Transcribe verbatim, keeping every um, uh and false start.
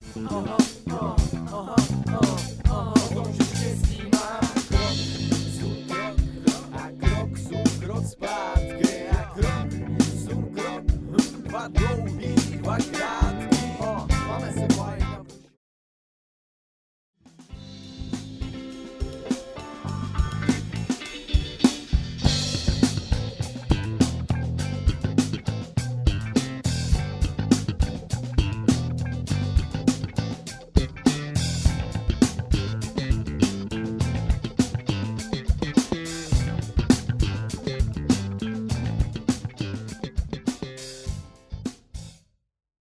Aha, aha, aha, aha, aha, dobrze się zima. Krok, sun, krok, a krok, sun, krok, spadkę, a krok, sun, krok, dwa dlouhý, dvakrát.